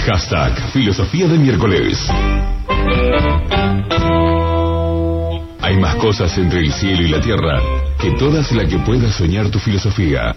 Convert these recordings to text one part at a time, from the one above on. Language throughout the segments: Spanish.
Hashtag Filosofía de Miércoles. Hay más cosas entre el cielo y la tierra que todas las que pueda soñar tu filosofía.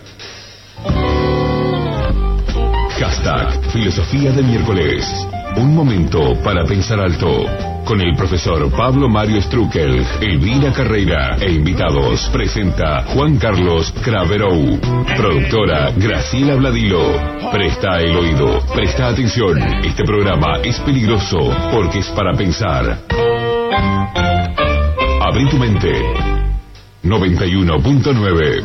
Hashtag Filosofía de Miércoles. Un momento para pensar alto. Con el profesor Pablo Mario Strukel, Elvira Carreira e invitados, presenta Juan Carlos Craverou. Productora Graciela Bladilo. Presta el oído, presta atención. Este programa es peligroso porque es para pensar. Abrí tu mente. 91.9.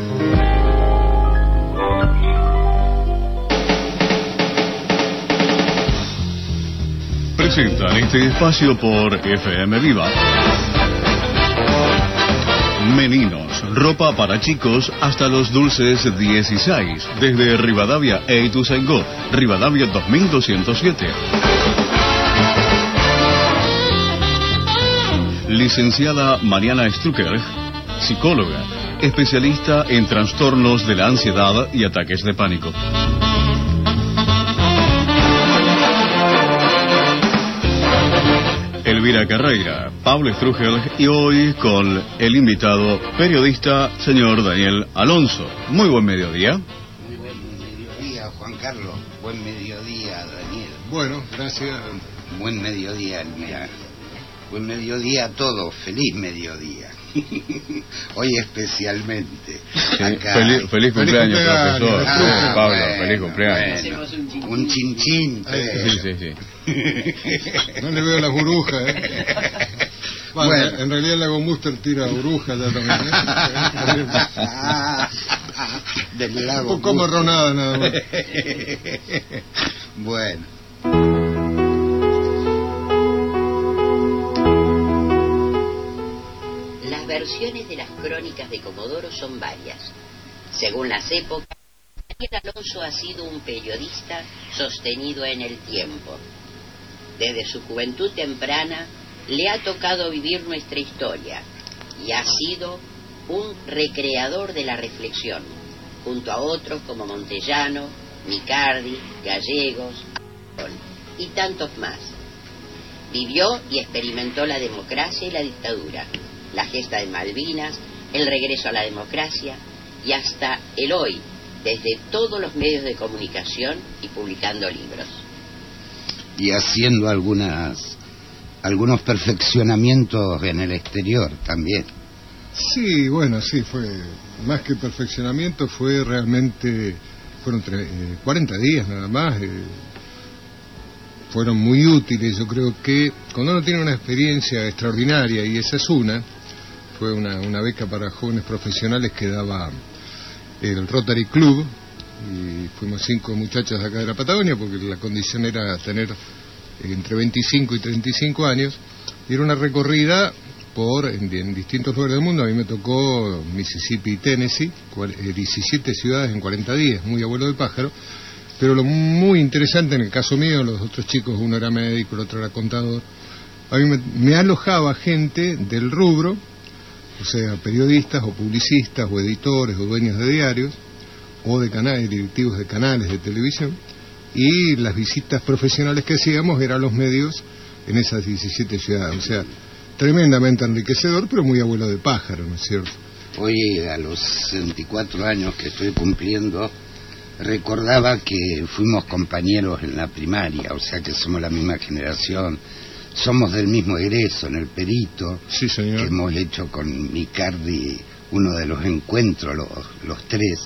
Presentan este espacio por FM Viva. Meninos, ropa para chicos hasta los dulces 16, desde Rivadavia e Ituzaingó, Rivadavia 2207. Licenciada Mariana Strucker, psicóloga, especialista en trastornos de la ansiedad y ataques de pánico. Elvira Carreira, Pablo Strugel y hoy con el invitado periodista señor Daniel Alonso. Muy buen mediodía. Muy buen mediodía, Juan Carlos. Buen mediodía, Daniel. Bueno, gracias. Buen mediodía, Elvira. Buen mediodía a todos. Feliz mediodía. Hoy especialmente. Acá. Feliz cumpleaños, profesor. Pablo, bueno, feliz cumpleaños. Bueno, un chinchín. Sí. No le veo las burbujas, Bueno, en realidad la Gombuster tira burbujas ya también, Del lago. Un poco marronada nada más. Bueno. Las versiones de las crónicas de Comodoro son varias. Según las épocas, Daniel Alonso ha sido un periodista sostenido en el tiempo. Desde su juventud temprana le ha tocado vivir nuestra historia y ha sido un recreador de la reflexión, junto a otros como Montellano, Micardi, Gallegos, y tantos más. Vivió y experimentó la democracia y la dictadura, la gesta de Malvinas, el regreso a la democracia y hasta el hoy, desde todos los medios de comunicación y publicando libros. Y haciendo algunos perfeccionamientos en el exterior también. Sí, bueno, sí, fue más que perfeccionamiento, fue realmente, fueron 40 días nada más, fueron muy útiles. Yo creo que cuando uno tiene una experiencia extraordinaria, y esa es fue una beca para jóvenes profesionales que daba el Rotary Club, y fuimos 5 muchachos de acá de la Patagonia, porque la condición era tener entre 25 y 35 años, y era una recorrida en distintos lugares del mundo. A mí me tocó Mississippi y Tennessee, 17 ciudades en 40 días, muy abuelo de pájaro, pero lo muy interesante en el caso mío, los otros chicos, uno era médico, el otro era contador, a mí me alojaba gente del rubro, o sea, periodistas o publicistas o editores o dueños de diarios, o de canales, directivos de canales de televisión, y las visitas profesionales que hacíamos eran los medios en esas 17 ciudades. O sea, tremendamente enriquecedor, pero muy abuelo de pájaro, ¿no es cierto? Hoy, a los 64 años que estoy cumpliendo, recordaba que fuimos compañeros en la primaria, o sea que somos la misma generación, somos del mismo egreso en el Perito. Sí, señor. Que hemos hecho con Micardi uno de los encuentros, los tres.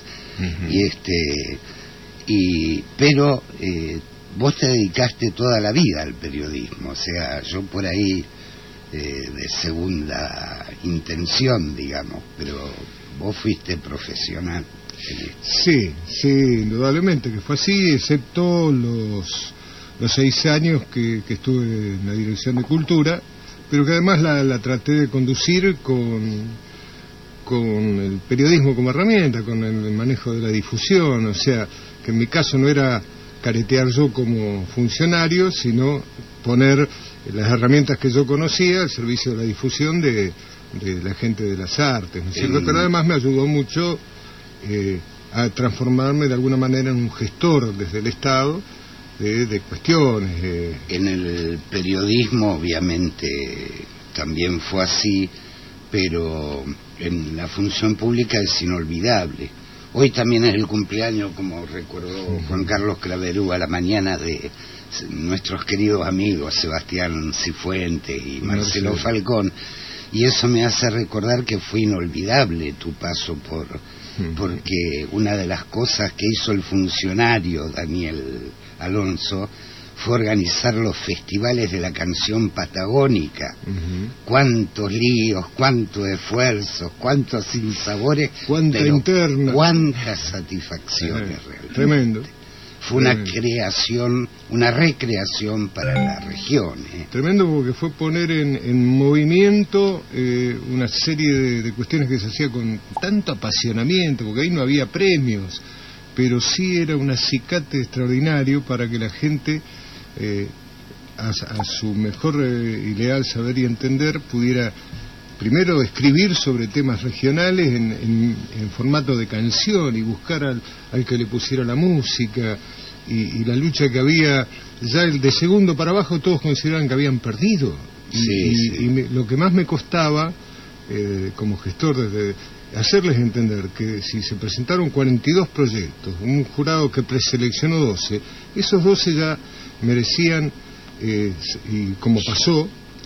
Pero vos te dedicaste toda la vida al periodismo, o sea, yo por ahí de segunda intención, digamos, pero vos fuiste profesional. Sí, indudablemente que fue así, excepto los 6 años que estuve en la Dirección de Cultura, pero que además la traté de conducir con el periodismo como herramienta, con el manejo de la difusión. O sea, que en mi caso no era caretear yo como funcionario, sino poner las herramientas que yo conocía al servicio de la difusión de la gente de las artes, ¿no es cierto? Pero además me ayudó mucho a transformarme de alguna manera en un gestor desde el Estado de cuestiones. En el periodismo obviamente también fue así, pero en la función pública es inolvidable. Hoy también es el cumpleaños, como recordó Juan Carlos Claverú, a la mañana, de nuestros queridos amigos Sebastián Cifuentes y Marcelo Falcón, y eso me hace recordar que fue inolvidable tu paso porque una de las cosas que hizo el funcionario Daniel Alonso fue organizar los festivales de la canción patagónica. Cuántos líos, cuántos esfuerzos, cuántos sinsabores, cuánta interna, cuántas satisfacciones realmente. Tremendo. Fue una creación, una recreación para la región. Tremendo, porque fue poner en movimiento una serie de cuestiones que se hacía con tanto apasionamiento, porque ahí no había premios, pero sí era un acicate extraordinario para que la gente, a su mejor y leal saber y entender, pudiera primero escribir sobre temas regionales en formato de canción y buscar al que le pusiera la música, y la lucha que había, ya el de segundo para abajo todos consideraban que habían perdido. Lo que más me costaba como gestor, desde hacerles entender que si se presentaron 42 proyectos, un jurado que preseleccionó 12, esos 12 ya merecían, y como pasó,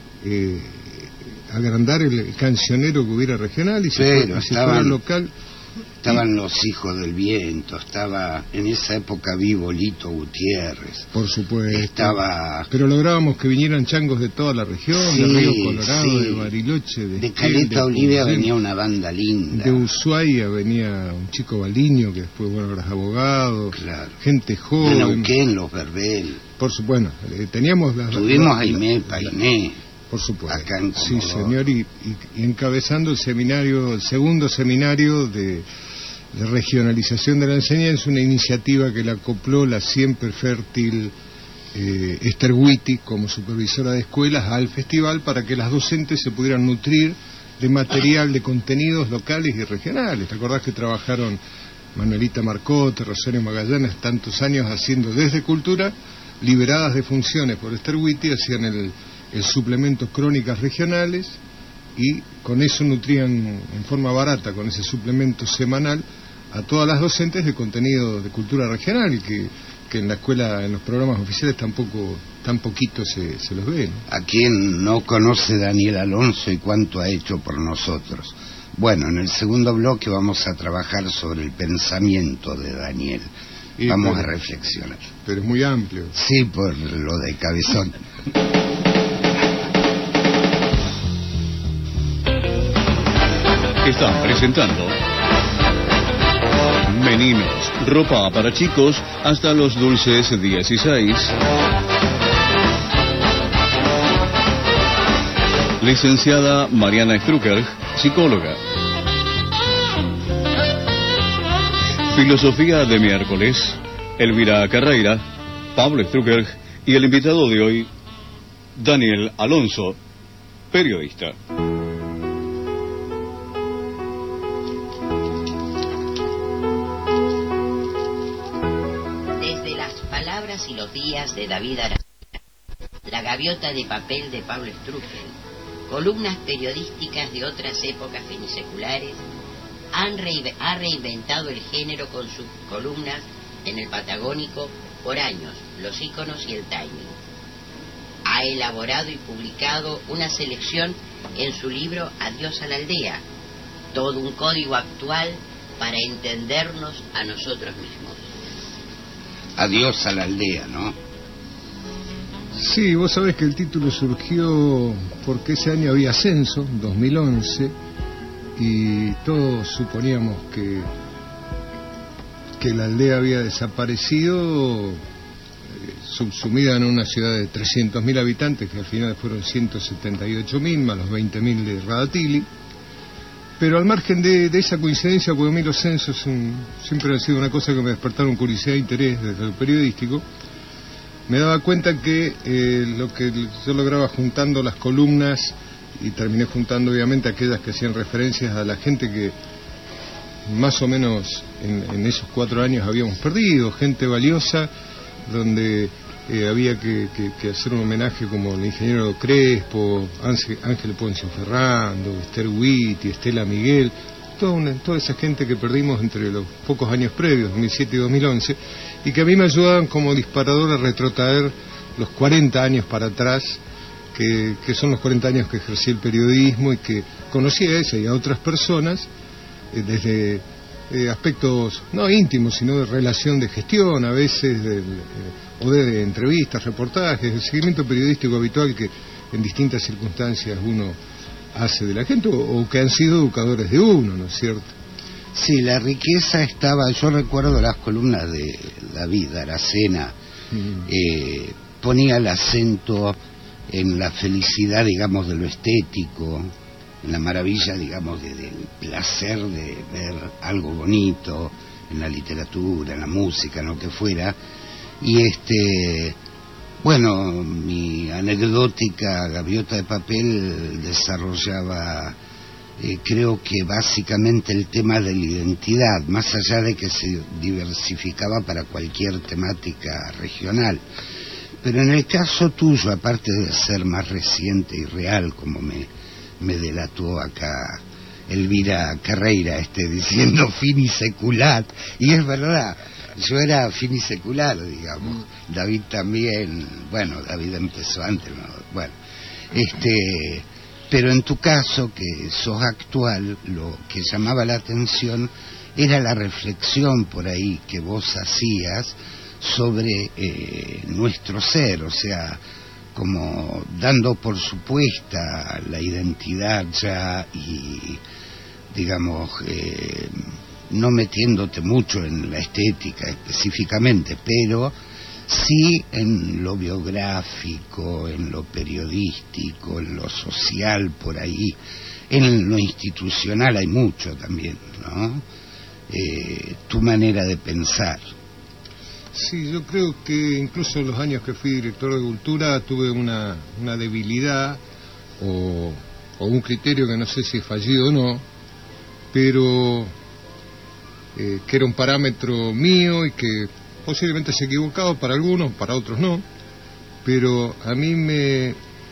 agrandar el cancionero que hubiera regional, y si fuera local. Estaban los Hijos del Viento, estaba en esa época vivo Lito Gutiérrez. Por supuesto. Pero lográbamos que vinieran changos de toda la región, de Río Colorado, de Bariloche, de Caleta Olivia venía una banda linda. De Ushuaia venía un chico Baliño, que después, bueno, ahora es abogado. Claro. Gente joven. De Neuquén, los Verbel. Por supuesto, teníamos tuvimos a Aimé Painé. Por supuesto. Acá en sí, señor, y encabezando el segundo seminario de regionalización de la enseñanza, una iniciativa que la acopló la siempre fértil Esther Witty como supervisora de escuelas al festival, para que las docentes se pudieran nutrir de material, de contenidos locales y regionales. ¿Te acordás que trabajaron Manuelita Marcote, Rosario Magallanes, tantos años haciendo desde Cultura, liberadas de funciones por Esther Witty, hacían el suplemento Crónicas Regionales, y con eso nutrían en forma barata, con ese suplemento semanal, a todas las docentes de contenido de cultura regional, que en la escuela, en los programas oficiales tan poquito se los ve, ¿no? ¿A quién no conoce Daniel Alonso y cuánto ha hecho por nosotros? Bueno, en el segundo bloque vamos a trabajar sobre el pensamiento de Daniel. Vamos a reflexionar. Pero es muy amplio. Sí, por lo de Cabezón. Están presentando Meninos, ropa para chicos hasta los dulces 16. Licenciada Mariana Strucker, psicóloga. Filosofía de miércoles, Elvira Carreira, Pablo Strucker y el invitado de hoy, Daniel Alonso, periodista. Y los días de David Aracena, La gaviota de papel de Pablo Strucker, columnas periodísticas de otras épocas finiseculares, ha reinventado el género con sus columnas en el Patagónico por años, los íconos y el timing. Ha elaborado y publicado una selección en su libro Adiós a la aldea, todo un código actual para entendernos a nosotros mismos. Adiós a la aldea, ¿no? Sí, vos sabés que el título surgió porque ese año había censo, 2011, y todos suponíamos que la aldea había desaparecido, subsumida en una ciudad de 300.000 habitantes, que al final fueron 178.000, más los 20.000 de Radatili. Pero al margen de esa coincidencia, porque a mí los censos siempre han sido una cosa que me despertaron curiosidad e interés desde lo periodístico, me daba cuenta que lo que yo lograba juntando las columnas, y terminé juntando obviamente aquellas que hacían referencias a la gente que más o menos en esos 4 años habíamos perdido, gente valiosa, donde había que hacer un homenaje como el ingeniero Crespo, Ángel Poncio Ferrando, Esther Witt y Estela Miguel, toda esa gente que perdimos entre los pocos años previos, 2007 y 2011, y que a mí me ayudaban como disparador a retrotraer los 40 años para atrás, que son los 40 años que ejercí el periodismo y que conocí a ella y a otras personas desde aspectos no íntimos, sino de relación de gestión, a veces o de entrevistas, reportajes, el seguimiento periodístico habitual que en distintas circunstancias uno hace de la gente, o que han sido educadores de uno, ¿no es cierto? Sí, la riqueza estaba, yo recuerdo las columnas de David Aracena, ponía el acento en la felicidad, digamos, de lo estético, en la maravilla, digamos, del placer de ver algo bonito en la literatura, en la música, en lo que fuera. Y bueno, mi anecdótica Gaviota de Papel desarrollaba, creo que básicamente el tema de la identidad, más allá de que se diversificaba para cualquier temática regional. Pero en el caso tuyo, aparte de ser más reciente y real, como me delató acá Elvira Carreira, diciendo finisecular, y es verdad, yo era finisecular, digamos, David también, bueno, David empezó antes, ¿no? Bueno, pero en tu caso, que sos actual, lo que llamaba la atención era la reflexión por ahí que vos hacías sobre nuestro ser, o sea, como dando por supuesta la identidad ya y, digamos, no metiéndote mucho en la estética específicamente, pero sí en lo biográfico, en lo periodístico, en lo social, por ahí, en lo institucional hay mucho también, ¿no? Tu manera de pensar. Sí, yo creo que incluso en los años que fui director de Cultura tuve una debilidad o un criterio que no sé si es fallido o no, pero que era un parámetro mío y que posiblemente se equivocaba para algunos, para otros no, pero a mí me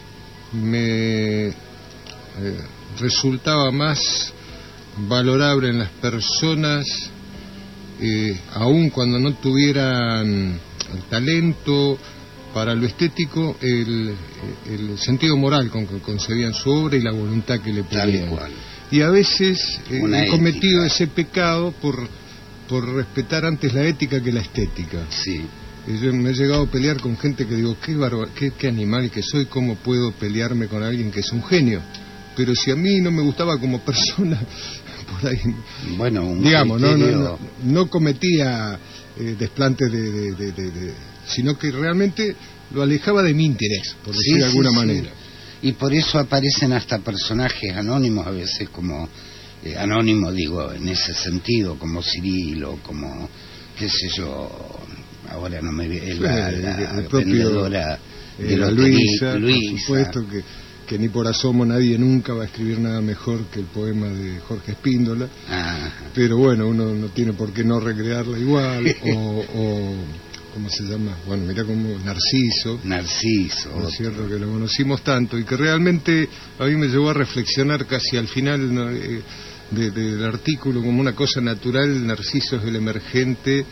resultaba más valorable en las personas, aun cuando no tuvieran el talento para lo estético, el sentido moral con que concebían su obra y la voluntad que le ponían. Y a veces he cometido ese pecado por respetar antes la ética que la estética. Sí. Yo me he llegado a pelear con gente que digo, qué animal que soy, cómo puedo pelearme con alguien que es un genio. Pero si a mí no me gustaba como persona, por ahí, bueno, digamos, no cometía desplantes sino que realmente lo alejaba de mi interés, por decir de alguna manera. Y por eso aparecen hasta personajes anónimos, a veces como anónimo, digo, en ese sentido, como Cirilo, como, qué sé yo, ahora no me ve, la vendedora de la Luisa, por supuesto que ni por asomo nadie nunca va a escribir nada mejor que el poema de Jorge Espíndola. Pero bueno, uno no tiene por qué no recrearla igual, o ¿cómo se llama? Bueno, mirá como Narciso, ¿no es cierto? Que lo conocimos tanto y que realmente a mí me llevó a reflexionar casi al final, ¿no? del artículo, como una cosa natural. Narciso es el emergente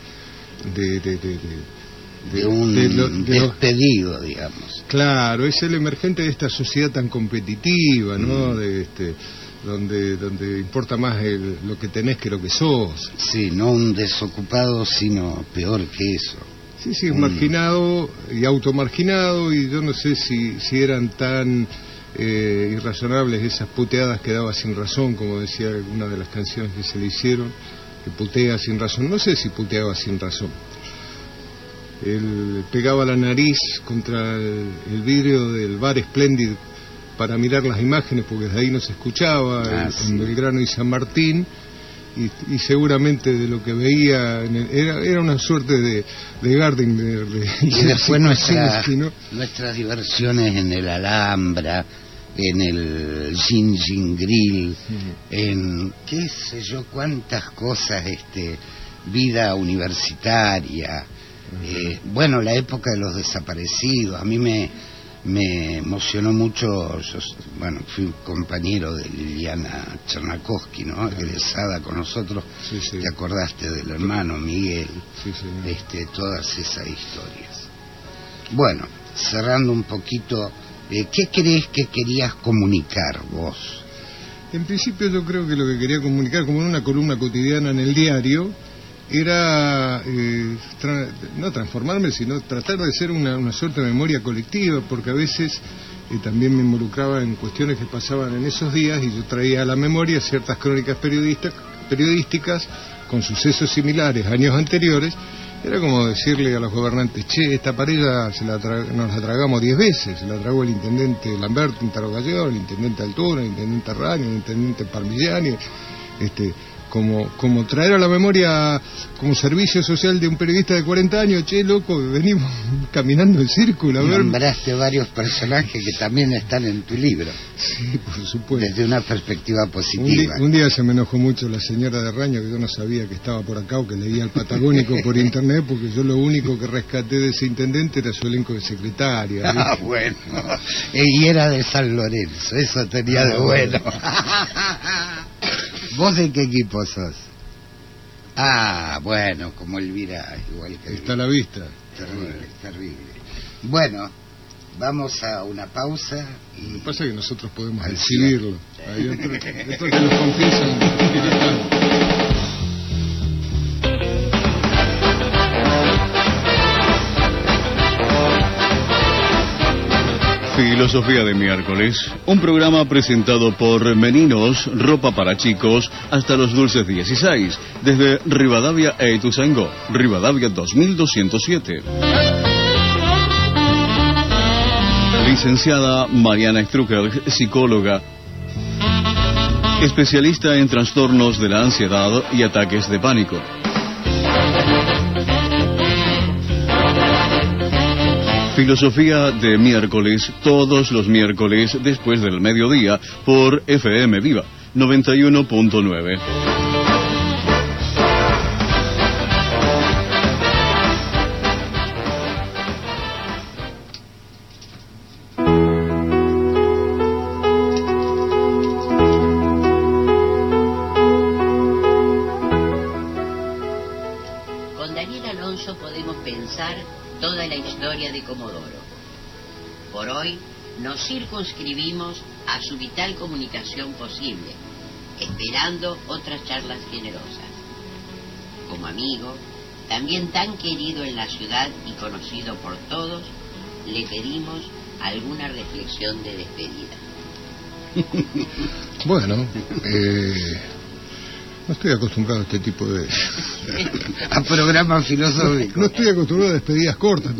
de un despedido, digamos. Claro, es el emergente de esta sociedad tan competitiva, ¿no? Donde importa más lo que tenés que lo que sos. Sí, no un desocupado, sino peor que eso. Sí, es marginado y automarginado, y yo no sé si eran tan irrazonables esas puteadas que daba sin razón, como decía una de las canciones que se le hicieron, que putea sin razón. No sé si puteaba sin razón. Él pegaba la nariz contra el vidrio del bar Splendid para mirar las imágenes, porque desde ahí no se escuchaba, en Belgrano y San Martín, y seguramente de lo que veía era una suerte de Gardiner. Y después nuestras diversiones en el Alhambra, en el Gin Grill, en qué sé yo cuántas cosas, vida universitaria. Bueno, la época de los desaparecidos, a mí me emocionó mucho. Bueno, fui compañero de Liliana Chernakowski, ¿no? Egresada con nosotros. Sí, sí. Te acordaste del hermano Miguel. Sí, sí. Todas esas historias. Bueno, cerrando un poquito, ¿qué crees que querías comunicar vos? En principio yo creo que lo que quería comunicar, como en una columna cotidiana en el diario, era no transformarme, sino tratar de ser una suerte de memoria colectiva, porque a veces también me involucraba en cuestiones que pasaban en esos días, y yo traía a la memoria ciertas crónicas periodísticas con sucesos similares años anteriores. Era como decirle a los gobernantes: che, esta parella nos la tragamos 10 veces, se la tragó el intendente Lamberto Interrogación, el intendente Altuna, el intendente Rani, el intendente Parmigiani, como traer a la memoria como servicio social de un periodista de 40 años. Che, loco, venimos caminando en círculo a ver. Nombraste varios personajes que también están en tu libro. Sí, por supuesto. Desde una perspectiva positiva. Un día se me enojó mucho la señora de Raño, que yo no sabía que estaba por acá o que leía el Patagónico por internet, porque yo lo único que rescaté de ese intendente era su elenco de secretaria. Ah, bueno. Y era de San Lorenzo, eso tenía de bueno. ¿Vos de qué equipo sos? Ah, bueno, como Elvira, igual que... Está a la vista. Terrible, terrible. Bueno, vamos a una pausa y... Lo que pasa es que nosotros podemos decidirlo. Hay otros que nos confiesan. Filosofía de miércoles, un programa presentado por Meninos, ropa para chicos, hasta los dulces 16, desde Rivadavia e Ituzaingó, Rivadavia 2207. Licenciada Mariana Struckel, psicóloga, especialista en trastornos de la ansiedad y ataques de pánico. Filosofía de miércoles, todos los miércoles después del mediodía por FM Viva 91.9. Con Daniel Alonso podemos pensar toda la historia de Comodoro. Por hoy nos circunscribimos a su vital comunicación posible, esperando otras charlas generosas. Como amigo, también tan querido en la ciudad y conocido por todos, le pedimos alguna reflexión de despedida. Bueno, no estoy acostumbrado a este tipo de... a programas filosóficos. No estoy acostumbrado a despedidas cortas.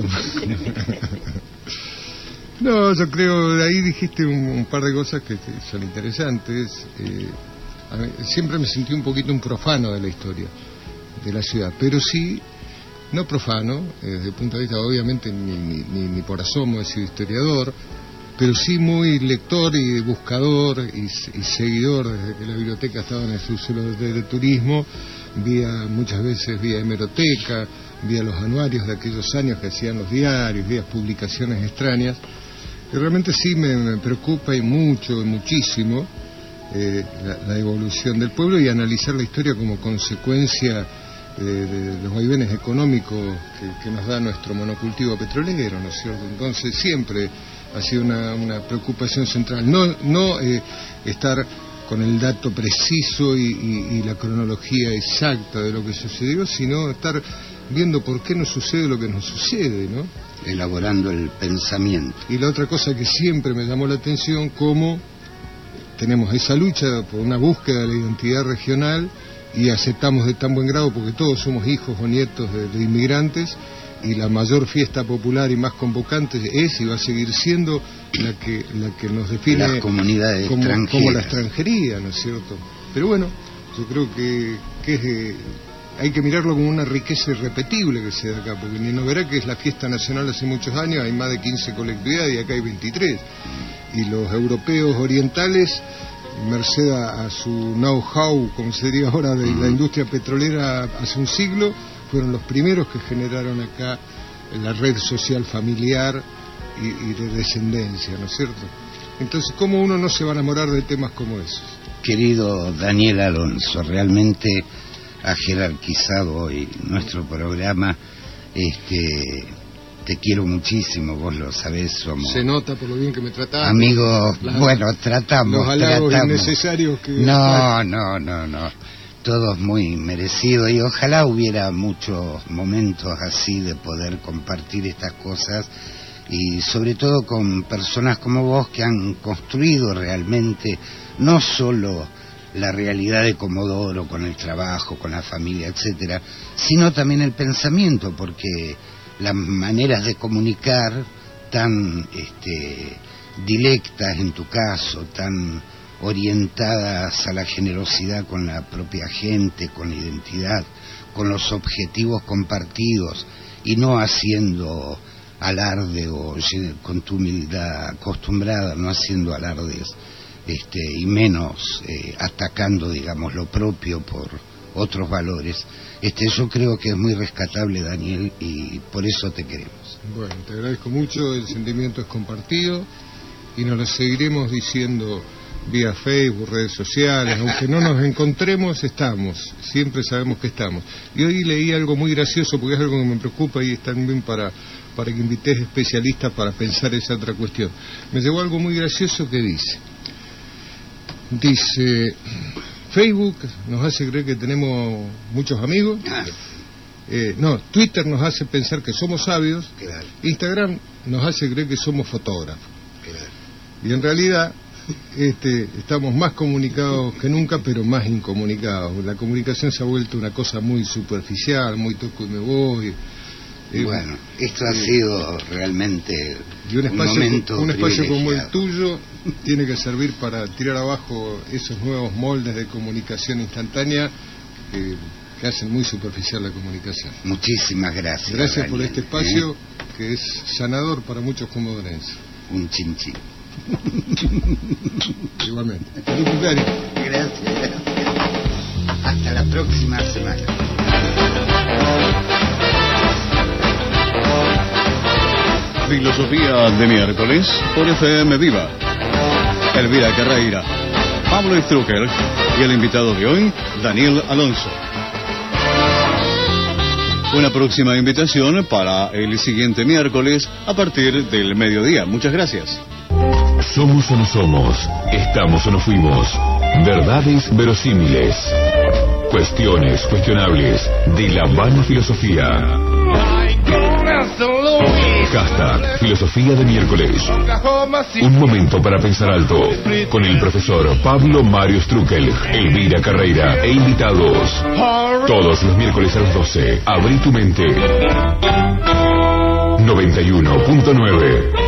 No, yo creo, de ahí dijiste un par de cosas que son interesantes. Siempre me sentí un poquito un profano de la historia de la ciudad, pero sí, no profano, desde el punto de vista, obviamente, ni por asomo he sido historiador, pero sí muy lector y buscador y seguidor. Desde que la biblioteca estaba en el subsuelo de turismo, muchas veces vía hemeroteca, vía los anuarios de aquellos años que hacían los diarios, vía publicaciones extrañas, y realmente sí me preocupa y muchísimo la evolución del pueblo, y analizar la historia como consecuencia de los vaivenes económicos que nos da nuestro monocultivo petrolero, ¿no es cierto? Entonces siempre ha sido una preocupación central, no estar con el dato preciso y la cronología exacta de lo que sucedió, sino estar viendo por qué nos sucede lo que nos sucede, ¿no? Elaborando el pensamiento. Y la otra cosa que siempre me llamó la atención, cómo tenemos esa lucha por una búsqueda de la identidad regional y aceptamos de tan buen grado, porque todos somos hijos o nietos de inmigrantes, y la mayor fiesta popular y más convocante es y va a seguir siendo la que nos define las comunidades como extranjeras, la extranjería, ¿no es cierto? Pero bueno, yo creo que hay que mirarlo como una riqueza irrepetible que se da acá, porque ni no verá que es la fiesta nacional hace muchos años, hay más de 15 colectividades y acá hay 23, y los europeos orientales, merced a su know-how, como se diría ahora, de la industria petrolera hace un siglo, fueron los primeros que generaron acá la red social familiar y de descendencia, ¿no es cierto? Entonces, ¿cómo uno no se va a enamorar de temas como esos? Querido Daniel Alonso, realmente ha jerarquizado hoy nuestro programa. Te quiero muchísimo, vos lo sabés, somos... Se nota por lo bien que me tratás. Amigos, bueno, tratamos. Los halagos innecesarios que... No. Todos muy merecidos, y ojalá hubiera muchos momentos así de poder compartir estas cosas, y sobre todo con personas como vos que han construido realmente no solo la realidad de Comodoro con el trabajo, con la familia, etcétera, sino también el pensamiento, porque las maneras de comunicar tan directas en tu caso, tan orientadas a la generosidad con la propia gente, con la identidad, con los objetivos compartidos, y no haciendo alarde, o con tu humildad acostumbrada, no haciendo alardes, y menos atacando, digamos, lo propio por otros valores. Yo creo que es muy rescatable, Daniel, y por eso te queremos. Bueno, te agradezco mucho, el sentimiento es compartido, y nos lo seguiremos diciendo vía Facebook, redes sociales, aunque no nos encontremos, estamos, siempre sabemos que estamos. Y hoy leí algo muy gracioso, porque es algo que me preocupa, y es también para que invites especialistas para pensar esa otra cuestión. Me llegó algo muy gracioso que dice, Facebook nos hace creer que tenemos muchos amigos, Twitter nos hace pensar que somos sabios, claro. Instagram nos hace creer que somos fotógrafos, Claro. y en realidad estamos más comunicados que nunca, pero más incomunicados. La comunicación se ha vuelto una cosa muy superficial, muy toco y me voy. Bueno, esto ha sido realmente y un espacio privilegiado. como el tuyo tiene que servir para tirar abajo esos nuevos moldes de comunicación instantánea que hacen muy superficial la comunicación. Muchísimas gracias. Gracias Daniel, por este espacio que es sanador para muchos comodorenses. Un chinchín. Igualmente. Feliz cumpleaños. Gracias. Hasta la próxima semana. Filosofía de miércoles por FM Viva. Elvira Carreira, Pablo Strucker y el invitado de hoy, Daniel Alonso. Una próxima invitación para el siguiente miércoles a partir del mediodía. Muchas gracias. Somos o no somos, estamos o no fuimos. Verdades verosímiles. Cuestiones cuestionables de la vana filosofía. Hashtag Filosofía de miércoles. Un momento para pensar alto. Con el profesor Pablo Mario Struckel, Elvira Carreira e invitados. Todos los miércoles a las 12. Abrí tu mente. 91.9